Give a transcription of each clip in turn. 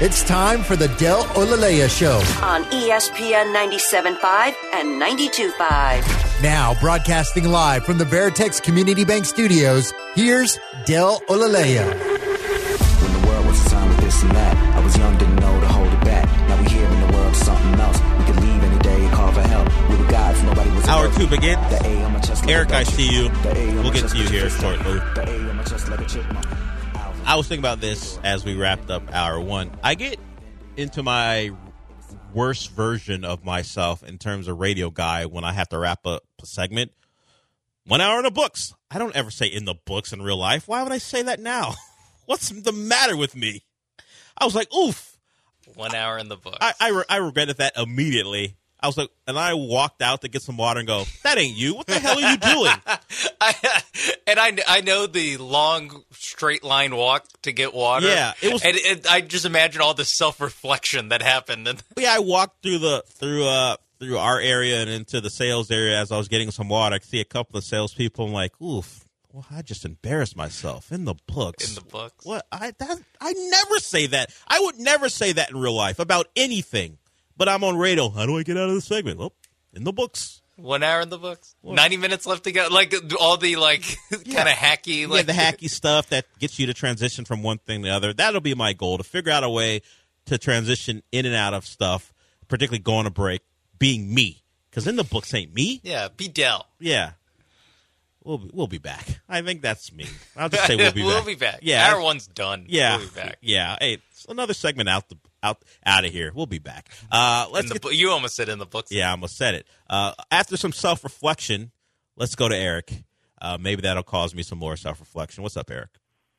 It's time for the Del Olaleya Show on ESPN 97.5 and 92.5. Now, broadcasting live from the Veritex Community Bank Studios, here's Del Olaleya. When the world was a time of this and that, I was young, didn't know to hold it back. Now we here in the world, something else. We could leave any day and call for help. We were gods, nobody was. Hour 2 begins. Eric, I see you. We'll get to you here shortly. I was thinking about this as we wrapped up hour 1. I get into my worst version of myself in terms of radio guy when I have to wrap up a segment. 1 hour in the books. I don't ever say in the books in real life. Why would I say that now? What's the matter with me? I was like, oof. 1 hour in the books. I regretted that immediately. I was like, and I walked out to get some water and go, that ain't you. What the hell are you doing? I know the long straight line walk to get water. Yeah, it was. And I just imagine all the self-reflection that happened. Yeah, I walked through our area and into the sales area as I was getting some water. I could see a couple of salespeople. I'm like, oof. Well, I just embarrassed myself in the books. In the books. What? I never say that. I would never say that in real life about anything. But I'm on radio. How do I get out of this segment? Well, in the books. 1 hour in the books. 90 minutes left to go. Like all the kind of hacky. The hacky stuff that gets you to transition from one thing to the other. That'll be my goal, to figure out a way to transition in and out of stuff, particularly going to break, being me. Because in the books ain't me. Yeah, be Del. Yeah. We'll be back. I think that's me. I'll just say we'll be back. We'll be back. Yeah. Hour 1's done. Yeah. We'll be back. Yeah. Hey, it's another segment out of here. We'll be back. You almost said in the books. Yeah, I almost said it. After some self-reflection, let's go to Eric. Maybe that'll cause me some more self-reflection. What's up, Eric?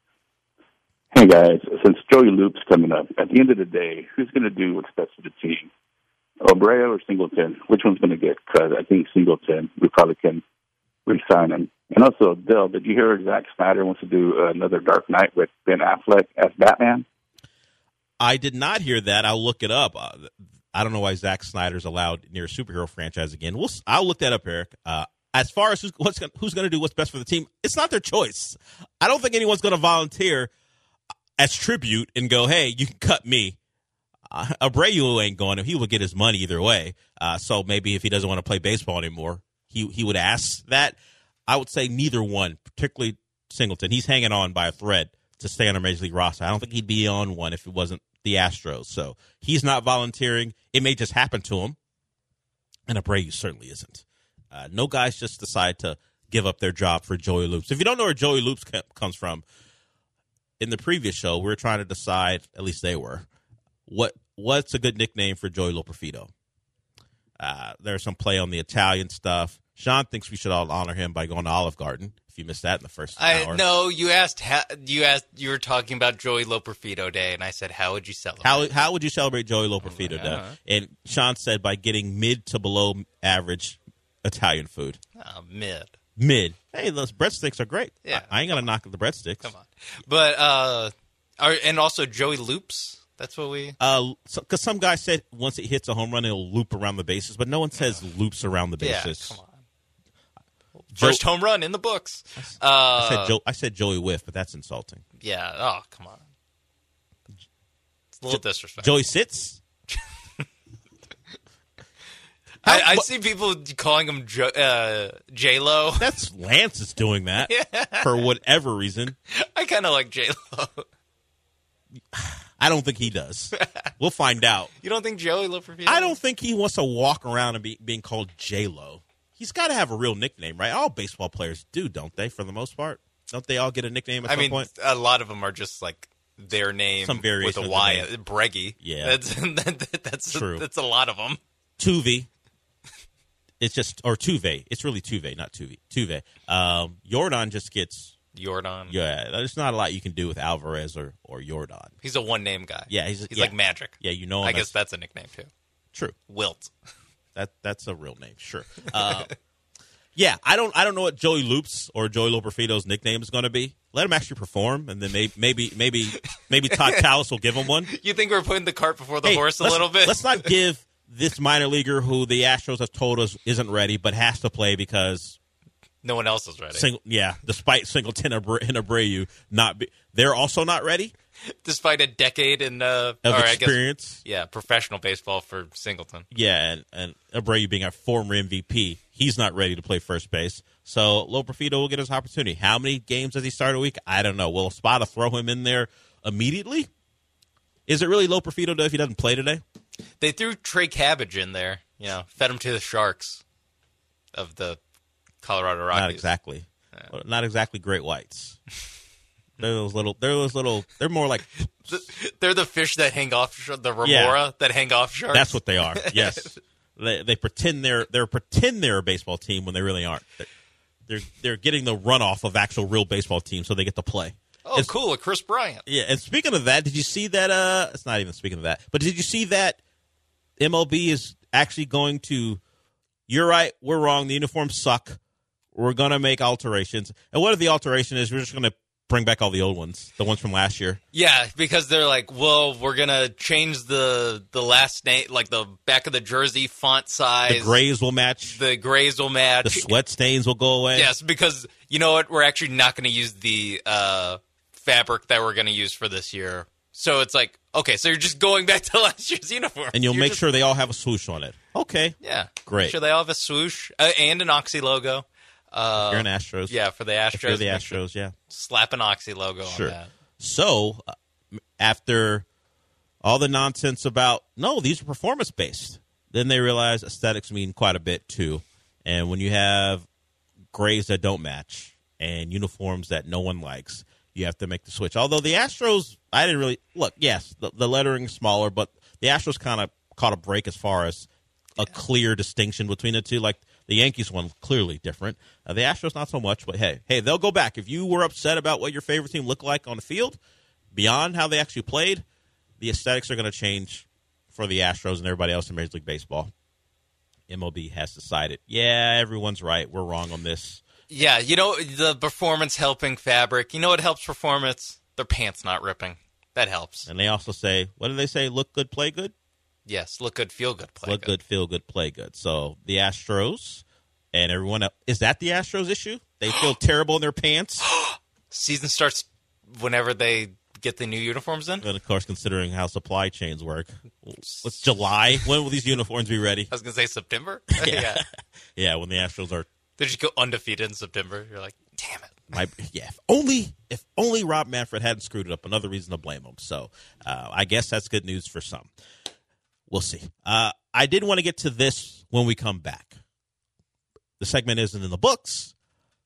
Hey, guys. Since Joey Loop's coming up, at the end of the day, who's going to do what's best for the team? Abreu or Singleton? Which one's going to get cut? I think Singleton. We probably can re-sign him. And also, Del, did you hear Zack Snyder wants to do another Dark Knight with Ben Affleck as Batman? I did not hear that. I'll look it up. I don't know why Zack Snyder's allowed near a superhero franchise again. I'll look that up, Eric. As far as who's going to do what's best for the team, it's not their choice. I don't think anyone's going to volunteer as tribute and go, hey, you can cut me. Abreu ain't going to. He will get his money either way. So maybe if he doesn't want to play baseball anymore, he would ask that. I would say neither one, particularly Singleton. He's hanging on by a thread to stay on a Major League roster. I don't think he'd be on one if it wasn't the Astros. So he's not volunteering. It may just happen to him. And Abreu certainly isn't. No guys just decide to give up their job for Joey Loops. If you don't know where Joey Loops comes from, in the previous show, we were trying to decide, at least they were, what's a good nickname for Joey Loperfido. There's some play on the Italian stuff. Sean thinks we should all honor him by going to Olive Garden. If you missed that in the first hour. No, you asked. You were talking about Joey Loperfido Day, and I said, "How would you celebrate? How would you celebrate Joey Loperfido Day?" And Sean said by getting mid to below average Italian food. Mid. Hey, those breadsticks are great. Yeah, I ain't gonna knock the breadsticks. Come on, but and also Joey Loops. That's what we. Because some guy said once it hits a home run, it'll loop around the bases, but no one says loops around the bases. Yeah, come on. First home run in the books. I said Joey Whiff, but that's insulting. Yeah. Oh, come on. It's a little disrespectful. Joey Sits? I see people calling him J-Lo. That's Lance is doing that for whatever reason. I kind of like J-Lo. I don't think he does. We'll find out. You don't think Joey Loperfido? I don't think he wants to walk around and being called J-Lo. He's got to have a real nickname, right? All baseball players do, don't they, for the most part? Don't they all get a nickname at some point? A lot of them are just like their name some variation with a Y. Breggy. Yeah. That's true. That's a lot of them. Tuve. It's just, or Tuve. It's really Tuve, not Tuve. Tuve. Yordan just gets. Yordan. Yeah, there's not a lot you can do with Alvarez or Yordan. He's a one-name guy. Yeah, he's like Magic. Yeah, you know him. I guess that's a nickname, too. True. Wilt. That's a real name, sure. Yeah, I don't know what Joey Loops or Joey Loperfido's nickname is going to be. Let him actually perform, and then maybe Todd Callis will give him one. You think we're putting the cart before the horse a little bit? Let's not give this minor leaguer who the Astros have told us isn't ready but has to play because no one else is ready. Despite Singleton and Abreu they're also not ready. Despite a decade in experience. Professional baseball for Singleton. Yeah, and Abreu being a former MVP, he's not ready to play first base. So Loperfido will get his opportunity. How many games does he start a week? I don't know. Will Spada throw him in there immediately? Is it really Loperfido if he doesn't play today? They threw Trey Cabbage in there. Fed him to the Sharks of the Colorado Rockies. Not exactly. Yeah. Not exactly great whites. They're more like they're the fish that hang off the remora that hang off sharks. That's what they are. Yes, they pretend they're a baseball team when they really aren't. They're getting the runoff of actual real baseball teams, so they get to play. Oh, cool, a Chris Bryant. Yeah, and speaking of that, did you see that? It's not even speaking of that, but did you see that MLB is actually going to? You're right. We're wrong. The uniforms suck. We're going to make alterations. And what if the alteration is we're just going to bring back all the old ones, the ones from last year? Yeah, because they're like, well, we're going to change the last name, like the back of the jersey font size. The grays will match. The grays will match. The sweat stains will go away. Yes, because you know what? We're actually not going to use the fabric that we're going to use for this year. So it's like, okay, so you're just going back to last year's uniform. And you'll make sure they all have a swoosh on it. Okay. Yeah. Great. Make sure they all have a swoosh and an Oxy logo. You're an Astros. Yeah, for the Astros. If you're the Astros, yeah. Slap an Oxy logo on that. So, after all the nonsense about, no, these are performance-based, then they realize aesthetics mean quite a bit, too. And when you have grays that don't match and uniforms that no one likes, you have to make the switch. Although the Astros, I didn't really, look, yes, the lettering is smaller, but the Astros kind of caught a break as far as a clear distinction between the two. Like, the Yankees one, clearly different. The Astros, not so much, but hey, they'll go back. If you were upset about what your favorite team looked like on the field, beyond how they actually played, the aesthetics are going to change for the Astros and everybody else in Major League Baseball. MLB has decided, everyone's right. We're wrong on this. Yeah, the performance helping fabric. You know what helps performance? Their pants not ripping. That helps. And they also say, what do they say? Look good, play good? Yes, look good, feel good, play good. Look good, feel good, play good. So the Astros and everyone else, is that the Astros issue? They feel terrible in their pants? Season starts whenever they get the new uniforms in? And, of course, considering how supply chains work. It's July. When will these uniforms be ready? I was going to say September. Yeah. Yeah, when the Astros are. They just go undefeated in September. You're like, damn it. If only Rob Manfred hadn't screwed it up. Another reason to blame him. So I guess that's good news for some. We'll see. I did want to get to this when we come back. The segment isn't in the books.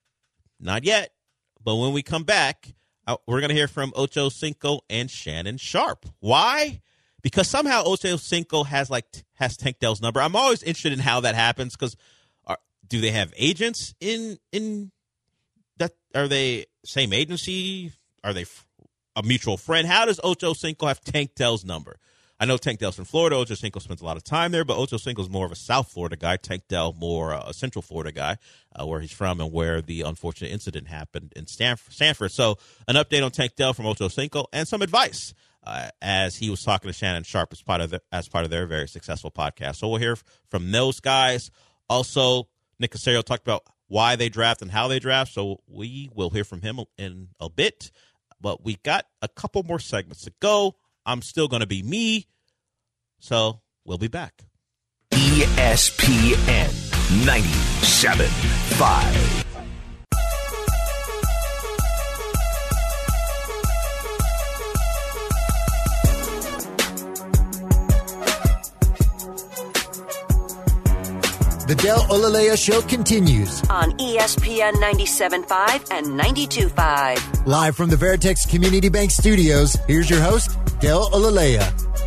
Not yet. But when we come back, we're going to hear from Ocho Cinco and Shannon Sharpe. Why? Because somehow Ocho Cinco has Tank Dell's number. I'm always interested in how that happens because do they have agents in that? Are they same agency? Are they a mutual friend? How does Ocho Cinco have Tank Dell's number? I know Tank Dell's from Florida. Ocho Cinco spends a lot of time there, but Ocho Cinco is more of a South Florida guy. Tank Dell more a Central Florida guy, where he's from and where the unfortunate incident happened in Sanford. So an update on Tank Dell from Ocho Cinco and some advice as he was talking to Shannon Sharpe as part of their very successful podcast. So we'll hear from those guys. Also, Nick Caserio talked about why they draft and how they draft, so we will hear from him in a bit. But we got a couple more segments to go. I'm still going to be me, so we'll be back. ESPN 97.5. The Del Olaleya Show continues on ESPN 97.5 and 92.5. Live from the Veritex Community Bank Studios, here's your host, Del Olaleya.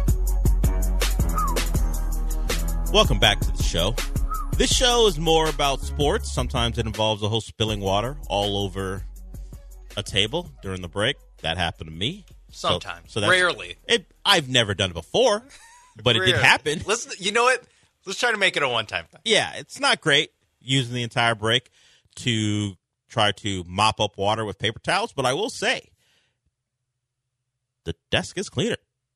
Welcome back to the show. This show is more about sports. Sometimes it involves a host spilling water all over a table during the break. That happened to me. Sometimes. So rarely. I've never done it before, but it did happen. Listen, you know what? Let's try to make it a one-time thing. Yeah, it's not great using the entire break to try to mop up water with paper towels, but I will say the desk is cleaner.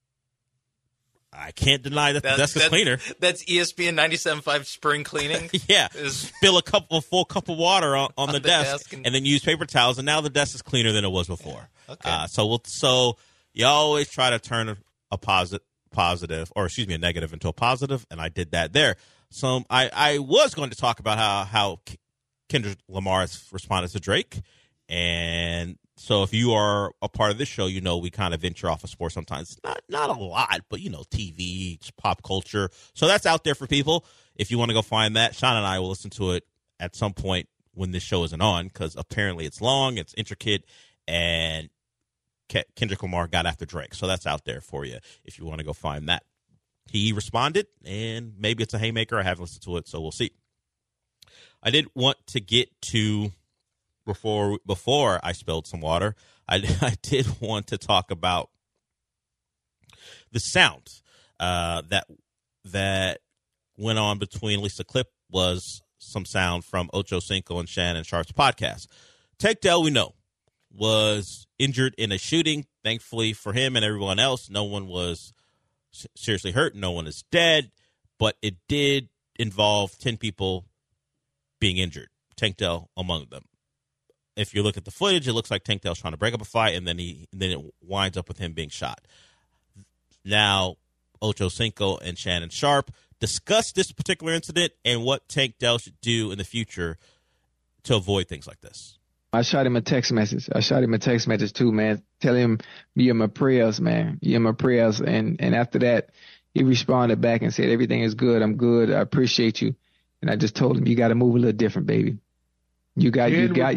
I can't deny that the desk is cleaner. That's ESPN 97.5 spring cleaning. Yeah, spill a full cup of water on the desk and then use paper towels, and now the desk is cleaner than it was before. Yeah. Okay. So You always try to turn a positive, or excuse me, a negative into a positive, and I did that there. So I was going to talk about how Kendrick Lamar has responded to Drake, and so if you are a part of this show, you know we kind of venture off of sports sometimes. Not a lot, but, you know, TV, pop culture. So that's out there for people. If you want to go find that, Sean and I will listen to it at some point when this show isn't on, because apparently it's long, it's intricate, and Kendrick Lamar got after Drake. So that's out there for you if you want to go find that. He responded, and maybe it's a haymaker. I haven't listened to it, so we'll see. I did want to get to, before I spilled some water, I did want to talk about the sound that went on between, at least the clip was some sound from Ocho Cinco and Shannon Sharp's podcast. Tank Dell, we know, was injured in a shooting. Thankfully for him and everyone else, no one was seriously hurt. No one is dead, but it did involve 10 people being injured, Tank Dell among them. If you look at the footage, it looks like Tank Dell's trying to break up a fight, and then it winds up with him being shot. Now, Ocho Cinco and Shannon Sharp discussed this particular incident and what Tank Dell should do in the future to avoid things like this. I shot him a text message. Too, man. Tell him you're my prayers, man. You're my prayers. And after that, he responded back and said, everything is good. I'm good. I appreciate you. And I just told him, you got to move a little different, baby. You got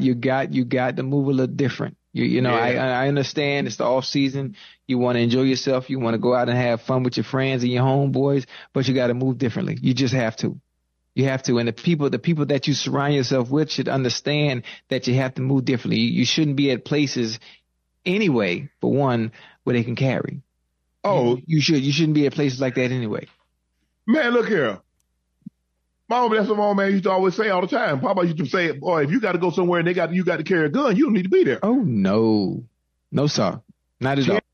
to move a little different. You know, I understand it's the off season. You want to enjoy yourself. You want to go out and have fun with your friends and your homeboys, but you got to move differently. You just have to. You have to. And the people that you surround yourself with should understand that you have to move differently. You shouldn't be at places anyway, for one, where they can carry. Oh, you shouldn't be at places like that anyway. Man, look here. That's what my old man used to always say all the time. Papa used to say, boy, if you got to go somewhere and you got to carry a gun, you don't need to be there. Oh, no. No, sir. Not at all.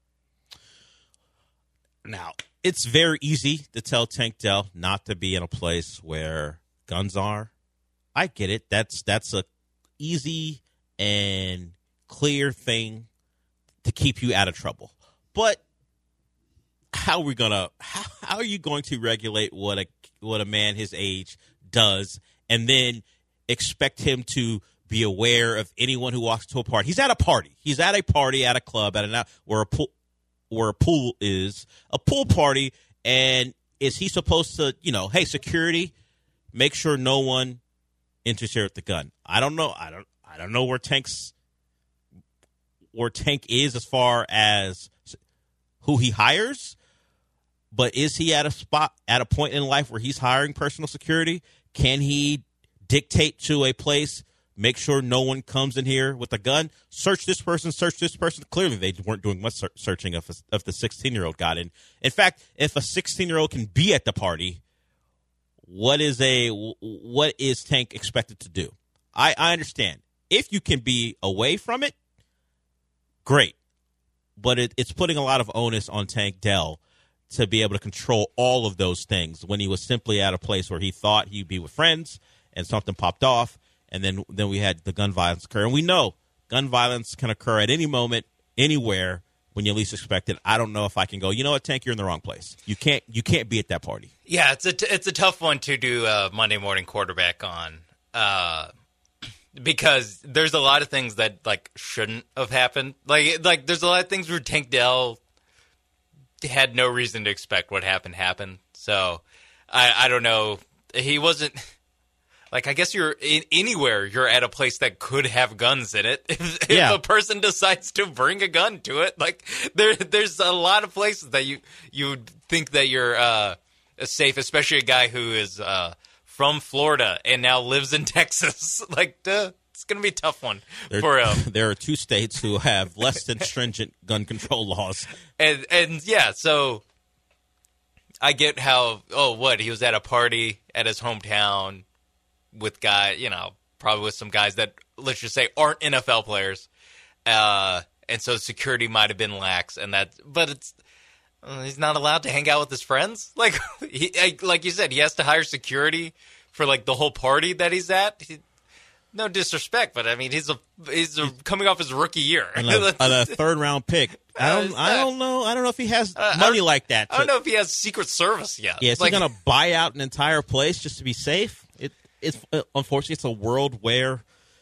Now, it's very easy to tell Tank Dell not to be in a place where guns are. I get it. That's a easy and clear thing to keep you out of trouble. But how are you going to regulate what a man his age does, and then expect him to be aware of anyone who walks to a party? He's at a party. He's at a party, at a club, where a pool is, a pool party, and is he supposed to, hey, security, make sure no one enters here with the gun? I don't know. I don't know where Tank is as far as who he hires. But is he at a point in life where he's hiring personal security? Can he dictate to a place, make sure no one comes in here with a gun? Search this person. Clearly, they weren't doing much searching if the 16-year-old got in. In fact, if a 16-year-old can be at the party, what is Tank expected to do? I understand. If you can be away from it, great. But it's putting a lot of onus on Tank Dell to be able to control all of those things when he was simply at a place where he thought he'd be with friends and something popped off, and then we had the gun violence occur. And we know gun violence can occur at any moment, anywhere, when you least expect it. I don't know if I can go, you know what, Tank, you're in the wrong place. You can't be at that party. Yeah, it's a tough one to do Monday morning quarterback on, because there's a lot of things that shouldn't have happened. Like there's a lot of things where Tank Dell had no reason to expect what happened. So I don't know. He wasn't I guess you're anywhere you're at a place that could have guns in it. If a person decides to bring a gun to it, there's a lot of places that you would think that you're safe, especially a guy who is from Florida and now lives in Texas. It's going to be a tough one for him. There are two states who have less than stringent gun control laws. And yeah, so I get how, he was at a party at his hometown with probably with some guys that, let's just say, aren't NFL players. And so security might have been lax, but he's not allowed to hang out with his friends. Like you said, he has to hire security for the whole party that he's at. no disrespect, but I mean, he's coming off his rookie year. And a third-round pick. I don't know. I don't know if he has money like that. I don't know if he has Secret Service yet. Yeah, is he going to buy out an entire place just to be safe? It's unfortunately, it's a world where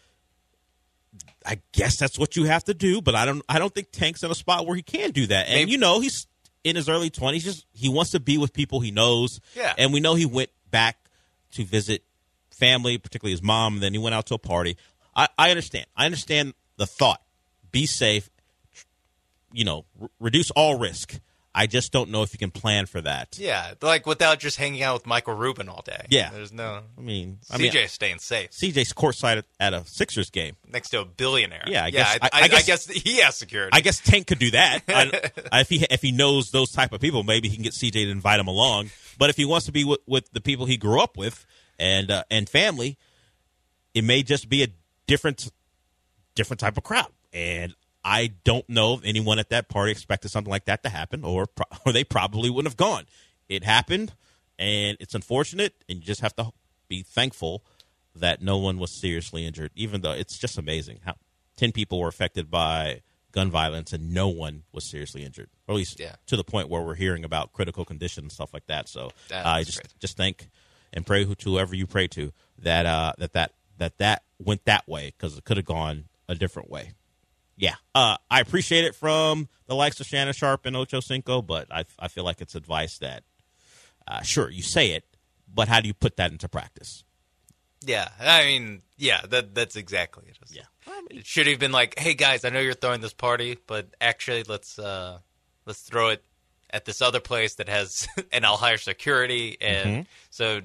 I guess that's what you have to do. But I don't think Tank's in a spot where he can do that. And he's in his early 20s. He wants to be with people he knows. Yeah. And we know he went back to visit family, particularly his mom. And then he went out to a party. I understand. I understand the thought. Be safe. Reduce all risk. I just don't know if you can plan for that. Yeah, like without just hanging out with Michael Rubin all day. Yeah. There's no... CJ's staying safe. CJ's courtside at a Sixers game. Next to a billionaire. Yeah, I guess he has security. I guess Tank could do that. If he knows those type of people, maybe he can get CJ to invite him along. But if he wants to be with the people he grew up with and family, it may just be a different type of crowd. And I don't know if anyone at that party expected something like that to happen, or they probably wouldn't have gone. It happened, and it's unfortunate, and you just have to be thankful that no one was seriously injured, even though it's just amazing how 10 people were affected by gun violence and no one was seriously injured, or at least to the point where we're hearing about critical condition and stuff like that. So I just thank and pray to whoever you pray to that went that way, because it could have gone a different way. Yeah, I appreciate it from the likes of Shannon Sharp and Ocho Cinco, but I feel like it's advice that, sure, you say it, but how do you put that into practice? Yeah, I mean, that's exactly it. Yeah, it should have been like, hey guys, I know you're throwing this party, but actually let's throw it at this other place that has, and I'll hire security, and so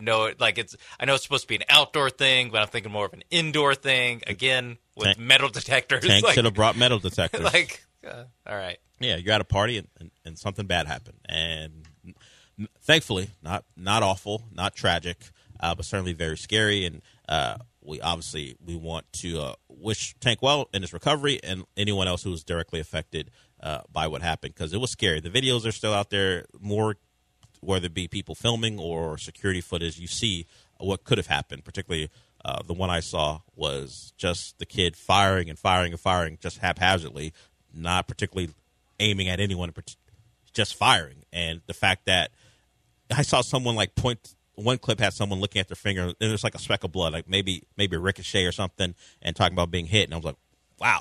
I know it's supposed to be an outdoor thing, but I'm thinking more of an indoor thing again with metal detectors. Tank should have brought metal detectors. All right, yeah, you're at a party and something bad happened, and thankfully not awful, not tragic, but certainly very scary, and we want to wish Tank well in his recovery and anyone else who was directly affected by what happened, because it was scary. The videos are still out there, more whether it be people filming or security footage. You see what could have happened, particularly the one I saw was just the kid firing and firing and firing just haphazardly, not particularly aiming at anyone, just firing. And the fact that I saw someone one clip had someone looking at their finger, and there's like a speck of blood, like maybe a ricochet or something, and talking about being hit. And I was like, wow.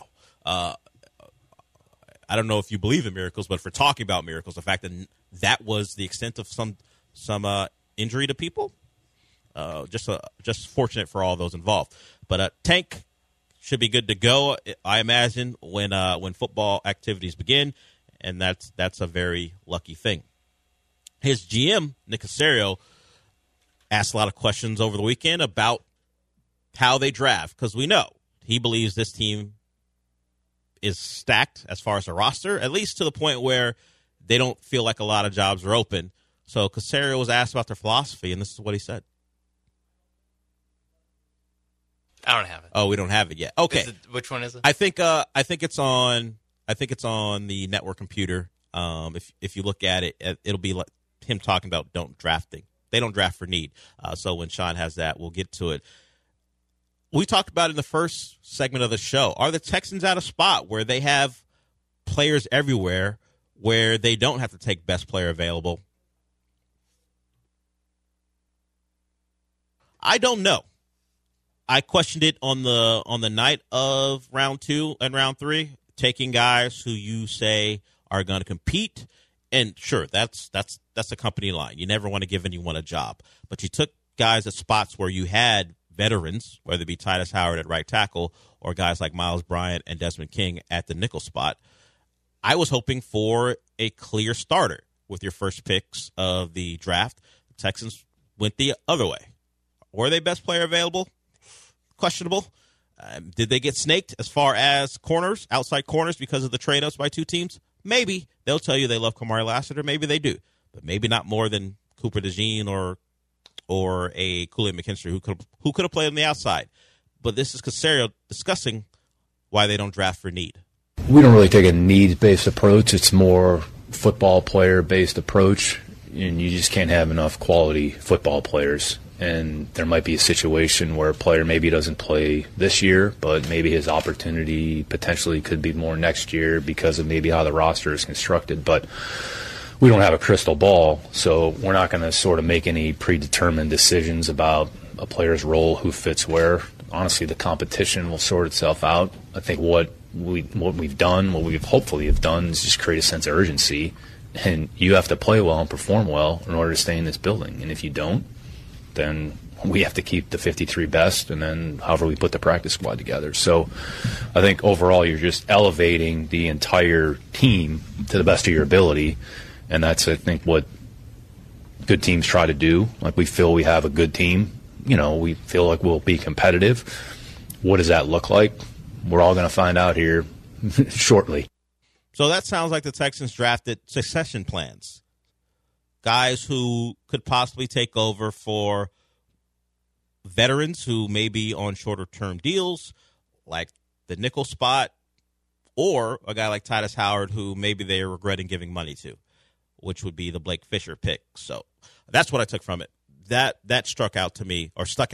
I don't know if you believe in miracles, but if we're talking about miracles, the fact that was the extent of some injury to people, just fortunate for all those involved. But Tank should be good to go, I imagine, when football activities begin, and that's a very lucky thing. His GM, Nick Caserio, asked a lot of questions over the weekend about how they draft, because we know he believes this team is stacked as far as the roster, at least to the point where they don't feel like a lot of jobs are open. So Caserio was asked about their philosophy, and this is what he said. I don't have it. Oh, we don't have it yet. Okay, which one is it? I think it's on the network computer. If you look at it, it'll be like him talking about drafting. They don't draft for need. So when Sean has that, we'll get to it. We talked about in the first segment of the show, are the Texans at a spot where they have players everywhere where they don't have to take best player available? I don't know. I questioned it on the night of round 2 and round 3, taking guys who you say are going to compete. And sure, that's a company line. You never want to give anyone a job. But you took guys at spots where you had veterans, whether it be Titus Howard at right tackle or guys like Miles Bryant and Desmond King at the nickel spot. I was hoping for a clear starter with your first picks of the draft. The Texans went the other way. Were they best player available? Questionable. Did they get snaked as far as corners, outside corners, because of the trade-ups by two teams? Maybe. They'll tell you they love Kamari Lassiter. Maybe they do. But maybe not more than Cooper DeJean or a Kool-Aid McKinstry who could have played on the outside. But this is Caserio discussing why they don't draft for need. We don't really take a needs-based approach. It's more football player-based approach, and you just can't have enough quality football players And there might be a situation where a player maybe doesn't play this year, but maybe his opportunity potentially could be more next year because of maybe how the roster is constructed. But we don't have a crystal ball, so we're not going to sort of make any predetermined decisions about a player's role, who fits where. Honestly, the competition will sort itself out. I think what we've done, what we've hopefully have done, is just create a sense of urgency. And you have to play well and perform well in order to stay in this building. And if you don't, then we have to keep the 53 best, and then however we put the practice squad together. So I think overall you're just elevating the entire team to the best of your ability, and that's, I think, what good teams try to do. Like, we feel we have a good team. We feel like we'll be competitive. What does that look like? We're all going to find out here shortly. So that sounds like the Texans drafted succession plans. Guys who could possibly take over for veterans who may be on shorter-term deals, like the nickel spot, or a guy like Titus Howard who maybe they're regretting giving money to, which would be the Blake Fisher pick. So that's what I took from it. That stuck out to me,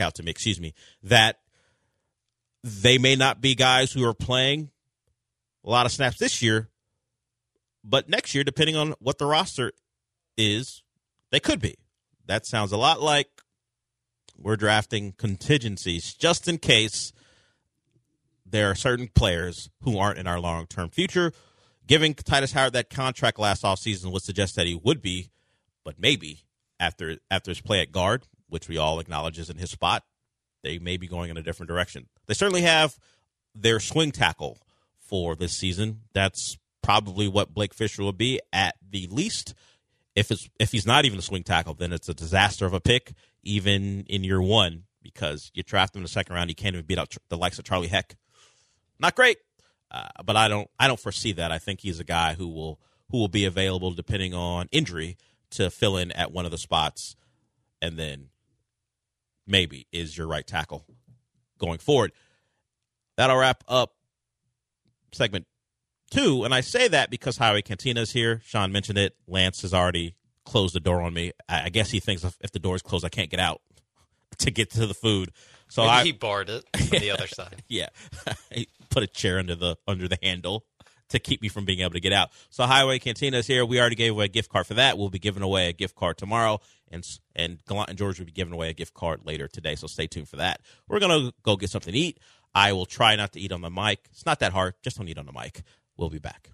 that they may not be guys who are playing a lot of snaps this year, but next year, depending on what the roster is, they could be. That sounds a lot like we're drafting contingencies just in case there are certain players who aren't in our long-term future. Giving Titus Howard that contract last offseason would suggest that he would be, but maybe after his play at guard, which we all acknowledge isn't his spot, they may be going in a different direction. They certainly have their swing tackle for this season. That's probably what Blake Fisher will be at the least. If he's not even a swing tackle, then it's a disaster of a pick, even in year one, because you draft him in the second round, you can't even beat out the likes of Charlie Heck. Not great, but I don't foresee that. I think he's a guy who will be available depending on injury to fill in at one of the spots, and then maybe is your right tackle going forward. That'll wrap up segment 2, and I say that because Highway Cantina is here. Sean mentioned it. Lance has already closed the door on me. I guess he thinks if the door is closed, I can't get out to get to the food. So Maybe he barred it from the other side. Yeah, he put a chair under the handle to keep me from being able to get out. So Highway Cantina is here. We already gave away a gift card for that. We'll be giving away a gift card tomorrow, and Gallant and George will be giving away a gift card later today, so stay tuned for that. We're going to go get something to eat. I will try not to eat on the mic. It's not that hard. Just don't eat on the mic. We'll be back.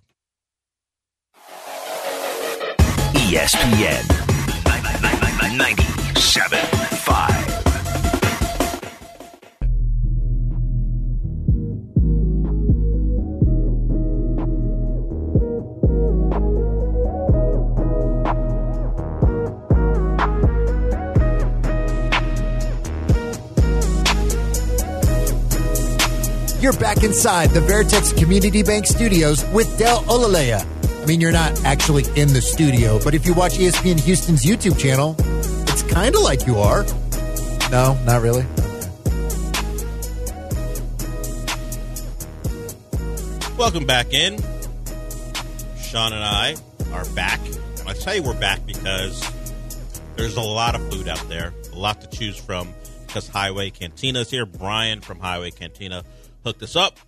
ESPN 97.5. You're back inside the Veritex Community Bank Studios with Del Olalea. I mean, you're not actually in the studio, but if you watch ESPN Houston's YouTube channel, it's kind of like you are. No, not really. Okay. Welcome back in. Sean and I are back. And I tell you we're back because there's a lot of food out there, a lot to choose from because Highway Cantina is here. Brian from Highway Cantina hooked us up.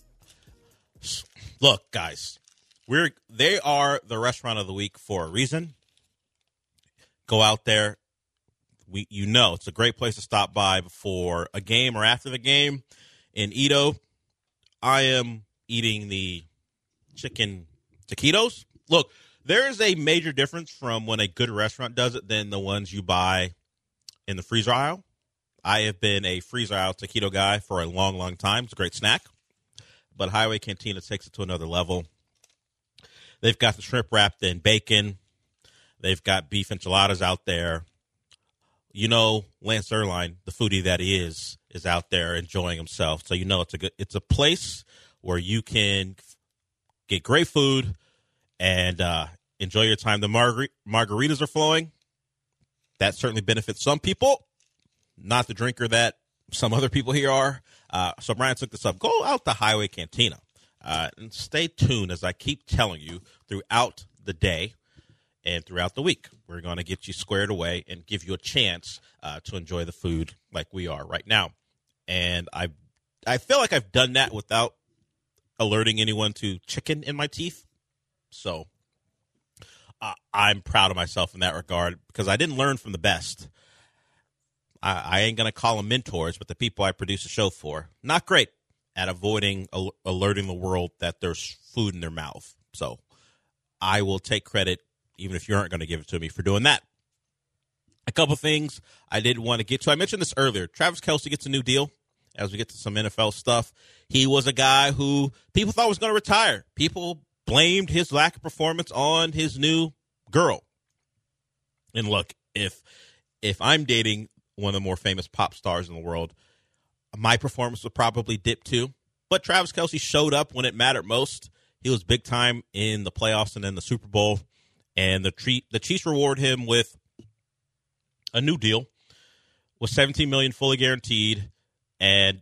Look, guys, they are the restaurant of the week for a reason. Go out there. It's a great place to stop by before a game or after the game. In Edo, I am eating the chicken taquitos. Look, there is a major difference from when a good restaurant does it than the ones you buy in the freezer aisle. I have been a freezer aisle taquito guy for a long, long time. It's a great snack. But Highway Cantina takes it to another level. They've got the shrimp wrapped in bacon. They've got beef enchiladas out there. Lance Erline, the foodie that he is out there enjoying himself. So it's a place where you can get great food and enjoy your time. The margaritas are flowing. That certainly benefits some people. Not the drinker that some other people here are. So Brian took this up. Go out to Highway Cantina and stay tuned as I keep telling you throughout the day and throughout the week. We're going to get you squared away and give you a chance to enjoy the food like we are right now. And I feel like I've done that without alerting anyone to chicken in my teeth. So I'm proud of myself in that regard because I didn't learn from the best. I ain't going to call them mentors, but the people I produce a show for, not great at avoiding alerting the world that there's food in their mouth. So I will take credit, even if you aren't going to give it to me, for doing that. A couple things I did want to get to. I mentioned this earlier. Travis Kelce gets a new deal as we get to some NFL stuff. He was a guy who people thought was going to retire. People blamed his lack of performance on his new girl. And look, if I'm dating one of the more famous pop stars in the world, my performance would probably dip too. But Travis Kelce showed up when it mattered most. He was big time in the playoffs and then the Super Bowl. And the Chiefs reward him with a new deal with $17 million fully guaranteed, and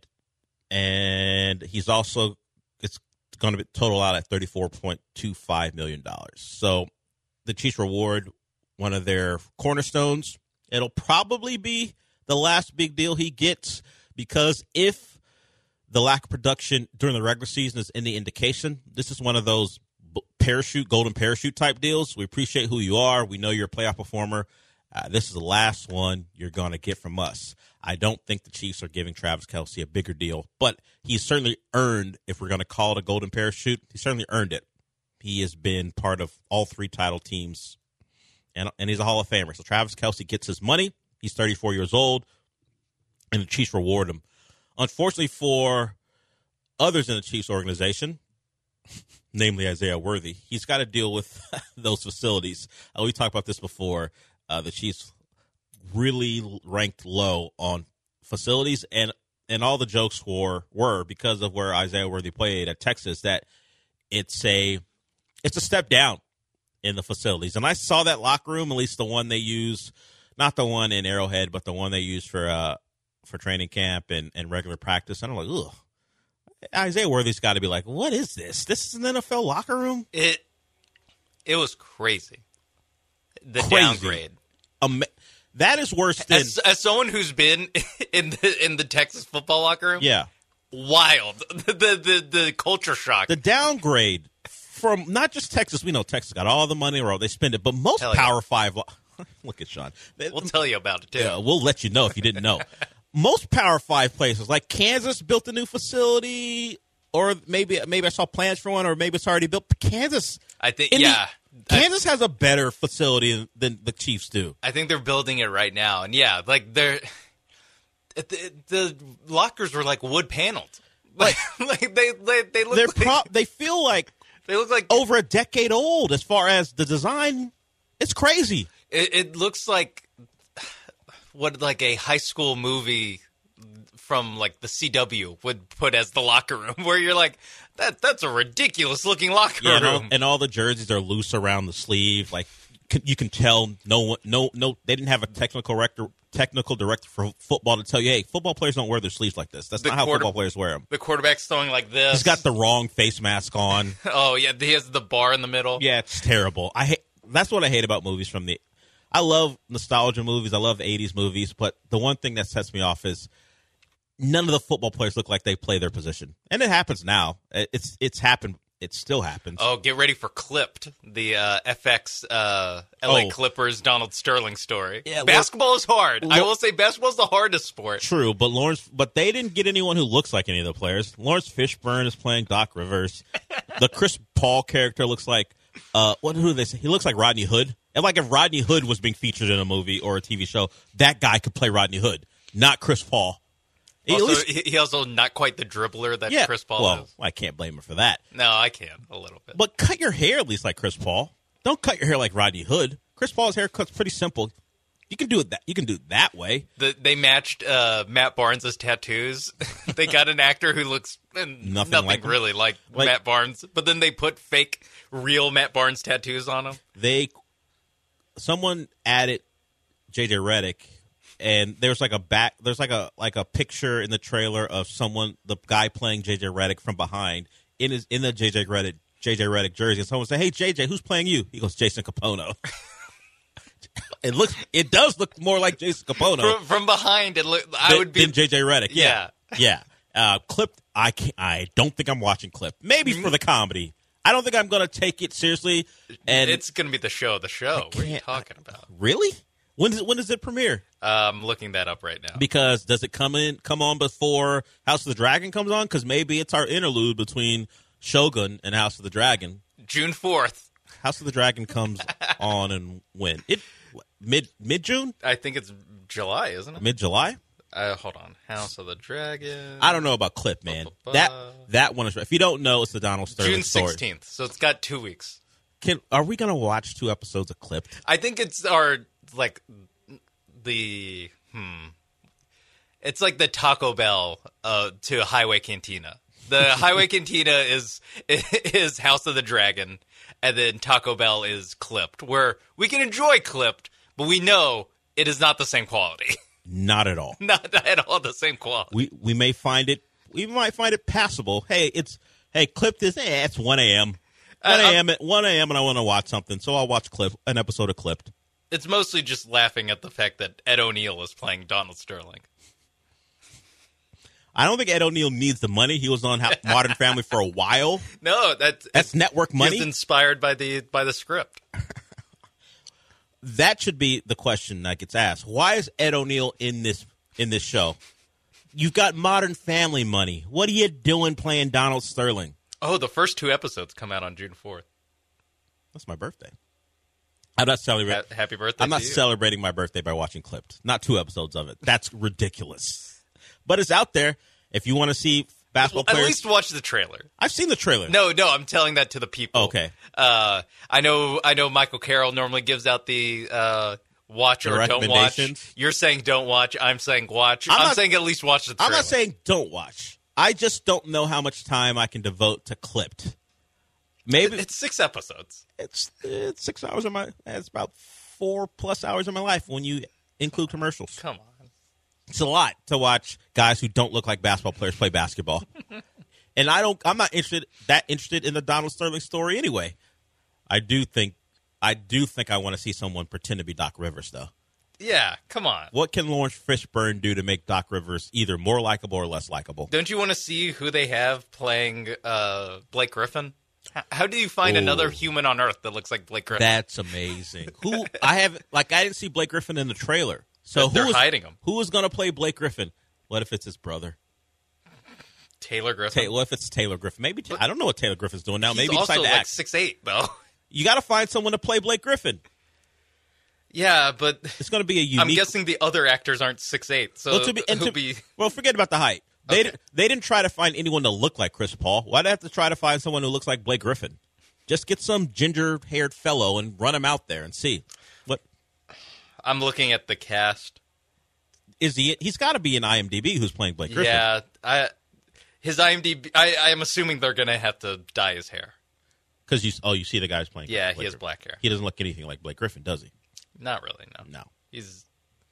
he's also it's going to be total out at $34.25 million. So the Chiefs reward one of their cornerstones. It'll probably be the last big deal he gets because if the lack of production during the regular season is any indication, this is one of those golden parachute type deals. We appreciate who you are. We know you're a playoff performer. This is the last one you're going to get from us. I don't think the Chiefs are giving Travis Kelce a bigger deal, but he's certainly earned, if we're going to call it a golden parachute, he certainly earned it. He has been part of all three title teams, and he's a Hall of Famer. So Travis Kelce gets his money. He's 34 years old, and the Chiefs reward him. Unfortunately for others in the Chiefs organization, namely Isaiah Worthy, he's got to deal with those facilities. We talked about this before. The Chiefs really ranked low on facilities, and all the jokes were because of where Isaiah Worthy played at Texas that it's a step down in the facilities. And I saw that locker room, at least the one they use, not the one in Arrowhead, but the one they use for training camp and regular practice. And I'm like, ugh. Isaiah Worthy's got to be like, what is this? This is an NFL locker room? It was crazy. The downgrade. That is worse than as someone who's been in the Texas football locker room. Yeah, wild. The culture shock. The downgrade from not just Texas. We know Texas got all the money in the world. They spend it, but most Power 5. Look at Sean. We'll tell you about it too. Yeah, we'll let you know if you didn't know. Most Power 5 places, like Kansas, built a new facility, or maybe I saw plans for one, or maybe it's already built. But Kansas, I think, Kansas has a better facility than the Chiefs do. I think they're building it right now, and like the lockers were like wood paneled, like they look. They feel like they look like over a decade old as far as the design. It's crazy. It looks like what like a high school movie from like the CW would put as the locker room, where you're like, that's a ridiculous looking locker room. And all the jerseys are loose around the sleeve. Like you can tell, no, they didn't have a technical director for football to tell you, hey, football players don't wear their sleeves like this. That's not how football players wear them. The quarterback's throwing like this. He's got the wrong face mask on. Oh yeah, he has the bar in the middle. Yeah, it's terrible. That's what I hate about movies from the. I love nostalgia movies. I love 80s movies, but the one thing that sets me off is none of the football players look like they play their position. And it happens now. It's happened. It still happens. Oh, get ready for Clipped, the FX LA Clippers Donald Sterling story. Yeah, basketball is hard. I will say basketball is the hardest sport. True, but they didn't get anyone who looks like any of the players. Lawrence Fishburne is playing Doc Rivers. The Chris Paul character looks like who do they say? He looks like Rodney Hood. And like if Rodney Hood was being featured in a movie or a TV show, that guy could play Rodney Hood, not Chris Paul. He also not quite the dribbler that Chris Paul is. I can't blame him for that. No, I can a little bit. But cut your hair at least like Chris Paul. Don't cut your hair like Rodney Hood. Chris Paul's haircut's pretty simple. You can do it that way. They matched Matt Barnes' tattoos. They got an actor who looks nothing like really like Matt Barnes, but then they put fake, real Matt Barnes tattoos on him. Someone added JJ Redick. And there's like a picture in the trailer of the guy playing JJ Redick from behind in the JJ Redick jersey. And someone say, "Hey JJ, who's playing you?" He goes, "Jason Capono." It does look more like Jason Capono From behind, it look. than JJ Redick. Yeah. Clipped. I don't think I'm watching Clipped. Maybe for the comedy. I don't think I'm going to take it seriously. And It's going to be the show. The show. What are you talking about? Really? When does it premiere? I'm looking that up right now. Because does it come on before House of the Dragon comes on? Because maybe it's our interlude between Shogun and House of the Dragon. June 4th. House of the Dragon comes on and when? Mid-June? I think it's July, isn't it? Mid-July? Hold on. House of the Dragon. I don't know about Clip, man. That one is. If you don't know, it's the Donald Sterling June story. 16th. So it's got 2 weeks. Are we going to watch 2 episodes of Clipped? I think it's our It's like the Taco Bell to Highway Cantina. The Highway Cantina is House of the Dragon, and then Taco Bell is Clipped, where we can enjoy Clipped, but we know it is not the same quality. Not at all. Not at all the same quality. We may find it. We might find it passable. Clipped is. It's 1 a.m. 1 a.m. and I want to watch something, so I'll watch an episode of Clipped. It's mostly just laughing at the fact that Ed O'Neill is playing Donald Sterling. I don't think Ed O'Neill needs the money. He was on Modern Family for a while. No, that's network money. He's inspired by the script. That should be the question that gets asked. Why is Ed O'Neill in this show? You've got Modern Family money. What are you doing playing Donald Sterling? Oh, the first 2 episodes come out on June 4th. That's my birthday. I'm not celebrating. Happy birthday! I'm not to you. celebrating my birthday by watching Clipped. Not 2 episodes of it. That's ridiculous. But it's out there. If you want to see basketball players, at least watch the trailer. I've seen the trailer. No, I'm telling that to the people. Okay. I know. Michael Carroll normally gives out the watch or don't watch. You're saying don't watch. I'm saying watch. I'm saying at least watch the trailer. I'm not saying don't watch. I just don't know how much time I can devote to Clipped. Maybe it's 6 episodes. It's 6 hours of my. It's about 4+ hours of my life when you include commercials. Come on. It's a lot to watch guys who don't look like basketball players play basketball. And I'm not interested in the Donald Sterling story anyway. I do think I want to see someone pretend to be Doc Rivers, though. Yeah, come on. What can Lawrence Fishburne do to make Doc Rivers either more likable or less likable? Don't you want to see who they have playing Blake Griffin? How do you find another human on Earth that looks like Blake Griffin? That's amazing. I didn't see Blake Griffin in the trailer. So they're hiding him. Who is going to play Blake Griffin? What if it's his brother? Taylor Griffin. What if it's Taylor Griffin? Maybe I don't know what Taylor Griffin's doing now. He's Maybe also decide to act. 6'8", though. You got to find someone to play Blake Griffin. Yeah, but it's going to be a unique. I'm guessing the other actors aren't 6'8", so well, forget about the height. They didn't try to find anyone to look like Chris Paul. Why'd they have to try to find someone who looks like Blake Griffin? Just get some ginger-haired fellow and run him out there and see. What? I'm looking at the cast. Is he? He's got to be in IMDb. Who's playing Blake Griffin? Yeah, his IMDb. I'm assuming they're going to have to dye his hair. Because you see the guy's playing. Yeah, he has black hair. He doesn't look anything like Blake Griffin, does he? Not really. No. He's.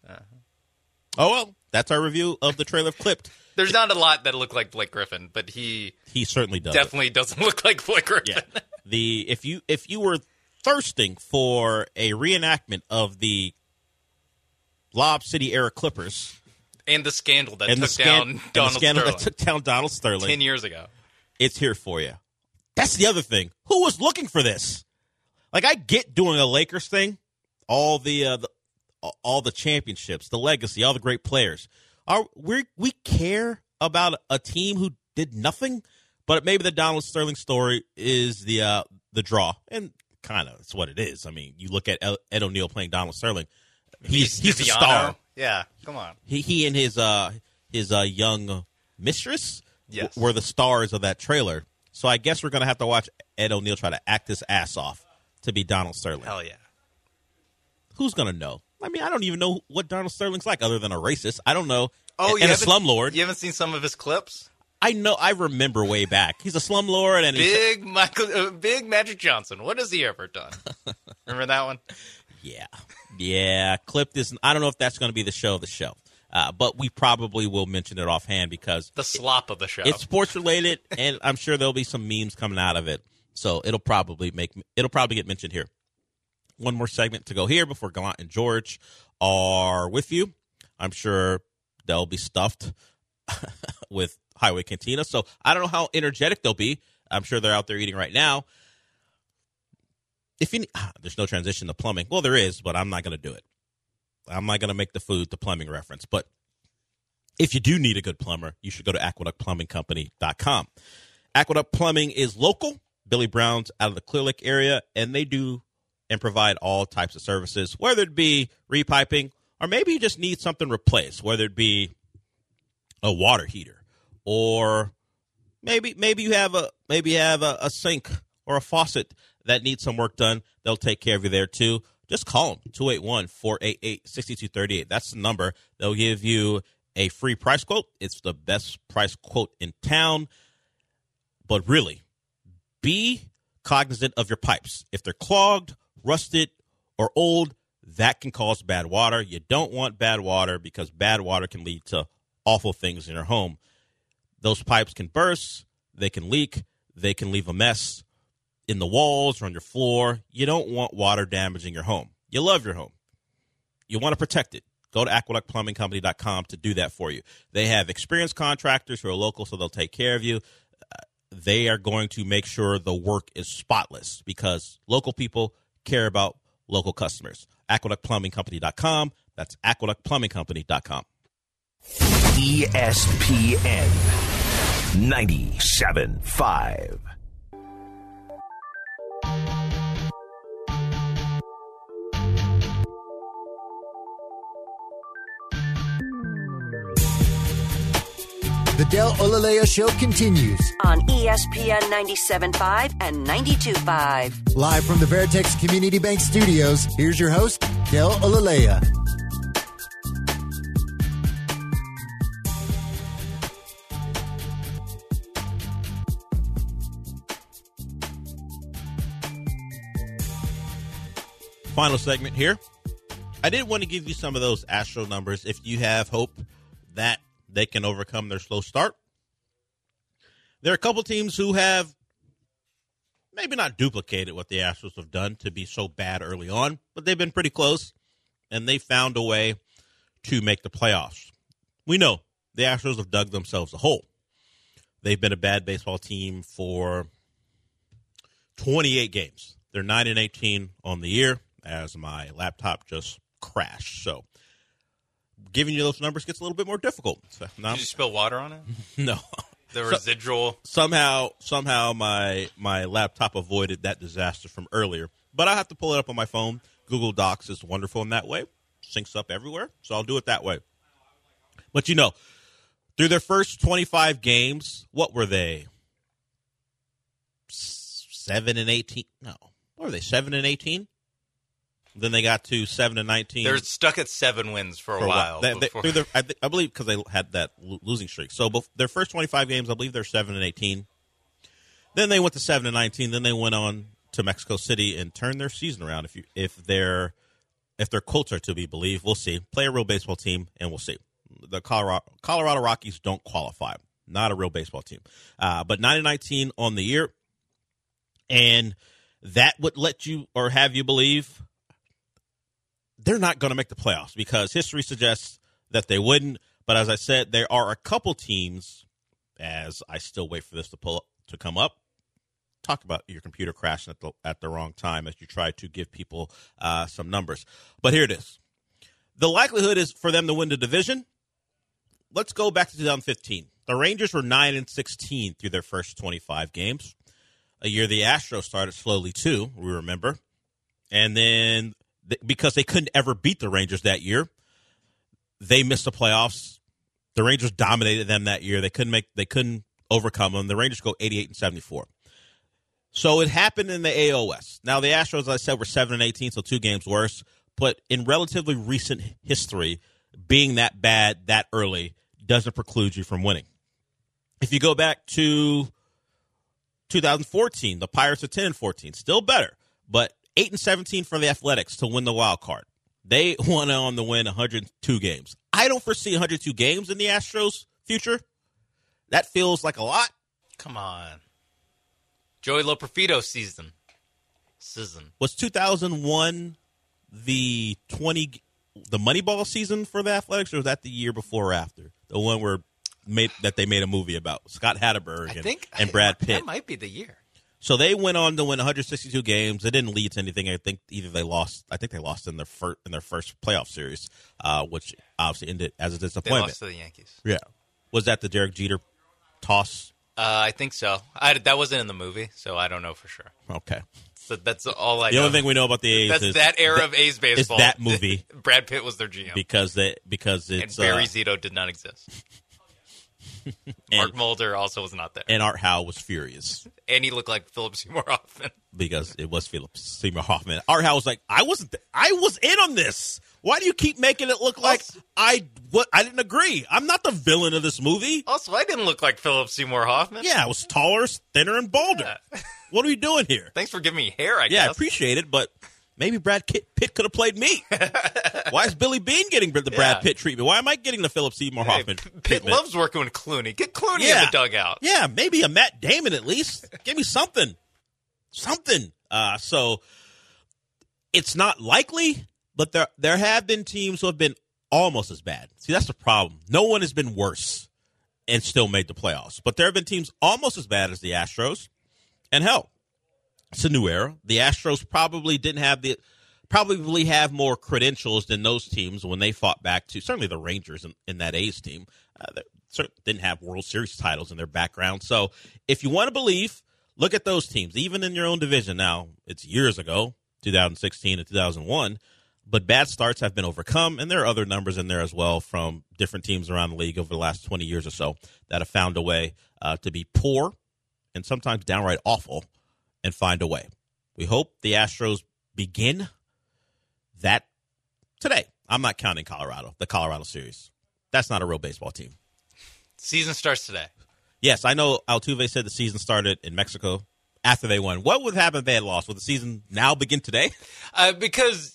Oh well, that's our review of the trailer of Clipped. There's not a lot that look like Blake Griffin, but he certainly does. Definitely doesn't look like Blake Griffin. Yeah. If you were thirsting for a reenactment of the Lob City era Clippers and the scandal that took down Donald Sterling 10 years ago, it's here for you. That's the other thing. Who was looking for this? Like, I get doing a Lakers thing, all the championships, the legacy, all the great players. We care about a team who did nothing, but maybe the Donald Sterling story is the draw, and kind of it's what it is. I mean, you look at Ed O'Neill playing Donald Sterling. He's the star. Yeah, come on. He and his young mistress yes. were the stars of that trailer. So I guess we're going to have to watch Ed O'Neill try to act his ass off to be Donald Sterling. Hell yeah. Who's going to know? I mean, I don't even know what Donald Sterling's like other than a racist. I don't know. Oh, and a slumlord. You haven't seen some of his clips? I know. I remember way back. He's a slumlord. And Big Magic Johnson. What has he ever done? Remember that one? Yeah. Clipped is. I don't know if that's going to be the show of the show. But we probably will mention it offhand because the slop of the show. It's sports related, and I'm sure there'll be some memes coming out of it. So it'll probably get mentioned here. one more segment to go here before Gallant and George are with you. I'm sure they'll be stuffed with Highway Cantina, so I don't know how energetic they'll be. I'm sure they're out there eating right now. If you there's no transition to plumbing. Well, there is, but I'm not going to do it. I'm not going to make the food the plumbing reference. But if you do need a good plumber, you should go to AqueductPlumbingCompany.com. Aqueduct Plumbing is local. Billy Brown's out of the Clear Lake area, and they do and provide all types of services, whether it be repiping or maybe you just need something replaced, whether it be a water heater or maybe you have a sink or a faucet that needs some work done. They'll take care of you there too. Just call them, 281-488-6238. That's the number. They'll give you a free price quote. It's the best price quote in town. But really, be cognizant of your pipes. If they're clogged, rusted, or old, that can cause bad water. You don't want bad water because bad water can lead to awful things in your home. Those pipes can burst, they can leak, they can leave a mess in the walls or on your floor. You don't want water damaging your home. You love your home. You want to protect it. Go to AqueductPlumbingCompany.com to do that for you. They have experienced contractors who are local, so they'll take care of you. They are going to make sure the work is spotless because local people care about local customers. AqueductPlumbingCompany.com. That's AqueductPlumbingCompany.com. ESPN 97.5. The Del Olaleya Show continues on ESPN 97.5 and 92.5. live from the Veritex Community Bank Studios. Here's your host, Del Olaleya. Final segment here. I did want to give you some of those Astro numbers if you have hope that they can overcome their slow start. There are a couple teams who have maybe not duplicated what the Astros have done to be so bad early on, but they've been pretty close, and they found a way to make the playoffs. We know the Astros have dug themselves a hole. They've been a bad baseball team for 28 games. They're 9-18 on the year, as my laptop just crashed. So giving you those numbers gets a little bit more difficult. So Did you spill water on it? No. The residual. Somehow my laptop avoided that disaster from earlier. But I have to pull it up on my phone. Google Docs is wonderful in that way. Syncs up everywhere. So I'll do it that way. But through their first 25 games, what were they? 7-18? No. What were they? 7-18? Then they got to 7-19. They're stuck at 7 wins for a while. I believe because they had that losing streak. So their first 25 games, I believe they're 7-18. Then they went to 7-19. Then they went on to Mexico City and turned their season around. If their quotes are to be believed, we'll see. Play a real baseball team, and we'll see. The Colorado Rockies don't qualify. Not a real baseball team. But 9-19 on the year, and that would let you or have you believe they're not going to make the playoffs because history suggests that they wouldn't. But as I said, there are a couple teams, as I still wait for this to come up. Talk about your computer crashing at the wrong time as you try to give people some numbers. But here it is. The likelihood is for them to win the division. Let's go back to 2015. The Rangers were 9-16 through their first 25 games. A year the Astros started slowly too, we remember. And then because they couldn't ever beat the Rangers that year, they missed the playoffs. The Rangers dominated them that year. They couldn't overcome them. The Rangers go 88-74. So it happened in the AOS. Now the Astros, as I said, were 7-18, so 2 games worse. But in relatively recent history, being that bad that early doesn't preclude you from winning. If you go back to 2014, the Pirates are 10-14, still better, but 8-17 for the Athletics to win the wild card. They went on to win 102 games. I don't foresee 102 games in the Astros' future. That feels like a lot. Come on. Joey Loperfido season. Was 2001 the Moneyball season for the Athletics, or was that the year before or after? The one that they made a movie about Scott Hatteberg and Brad Pitt. That might be the year. So they went on to win 162 games. It didn't lead to anything. I think they lost in their first playoff series, which obviously ended as a disappointment. They lost to the Yankees. Yeah. Was that the Derek Jeter toss? I think so. That wasn't in the movie, so I don't know for sure. Okay. So that's all I know. The only thing we know about the A's is that era of A's baseball. Is that movie. Brad Pitt was their GM. Because it's... And Barry Zito did not exist. Mark Mulder also was not there. And Art Howe was furious. And he looked like Philip Seymour Hoffman. Because it was Philip Seymour Hoffman. Art Howe was like, I was in on this. Why do you keep making it look like I didn't agree? I'm not the villain of this movie. Also, I didn't look like Philip Seymour Hoffman. Yeah, I was taller, thinner, and balder. Yeah. What are we doing here? Thanks for giving me hair, I guess. Yeah, I appreciate it, but maybe Brad Pitt could have played me. Why is Billy Beane getting the Brad Pitt treatment? Why am I getting the Philip Seymour Hoffman treatment? Pitt loves working with Clooney. Get Clooney in the dugout. Yeah, maybe a Matt Damon at least. Give me something. So it's not likely, but there have been teams who have been almost as bad. See, that's the problem. No one has been worse and still made the playoffs. But there have been teams almost as bad as the Astros. And hell, it's a new era. The Astros probably have more credentials than those teams when they fought back to certainly the Rangers in that A's team. They didn't have World Series titles in their background. So if you want to believe, look at those teams, even in your own division. Now, it's years ago, 2016 and 2001, but bad starts have been overcome, and there are other numbers in there as well from different teams around the league over the last 20 years or so that have found a way to be poor and sometimes downright awful and find a way. We hope the Astros begin that today. I'm not counting the Colorado series. That's not a real baseball team. Season starts today. Yes, I know Altuve said the season started in Mexico after they won. What would happen if they had lost? Would the season now begin today? Because,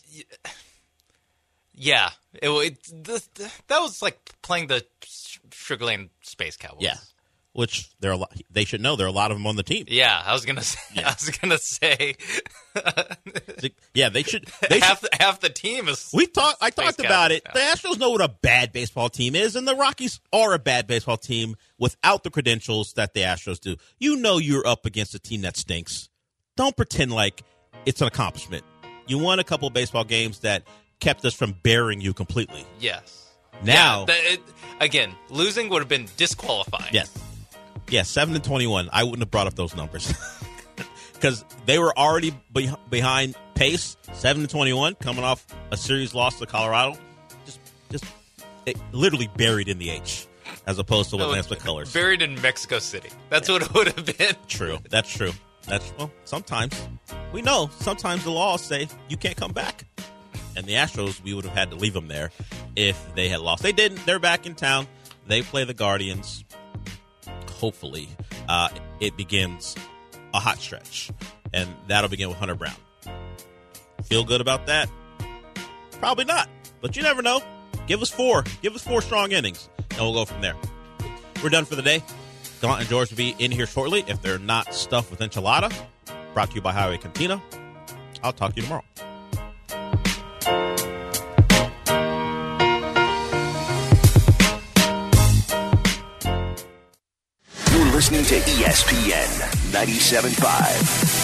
yeah, that was like playing the Sugar Land Space Cowboys. Yeah. Which they should know there are a lot of them on the team. Yeah, I was gonna say. Yeah, they should. Half the team is. I talked about it. The Astros know what a bad baseball team is, and the Rockies are a bad baseball team without the credentials that the Astros do. You know you're up against a team that stinks. Don't pretend like it's an accomplishment. You won a couple of baseball games that kept us from burying you completely. Yes. Now, again, losing would have been disqualifying. Yes. Yeah, 7-21. I wouldn't have brought up those numbers because they were already behind pace. 7-21, coming off a series loss to Colorado, just literally buried in the H, as opposed to what Lance McCullers buried in Mexico City. That's what it would have been. True. That's true. Sometimes we know. Sometimes the laws say you can't come back, and the Astros, we would have had to leave them there if they had lost. They didn't. They're back in town. They play the Guardians. Hopefully, it begins a hot stretch, and that'll begin with Hunter Brown. Feel good about that? Probably not, but you never know. Give us 4 strong innings, and we'll go from there. We're done for the day. Gallant and George will be in here shortly if they're not stuffed with enchilada. Brought to you by Highway Cantina. I'll talk to you tomorrow. Listening to ESPN 97.5.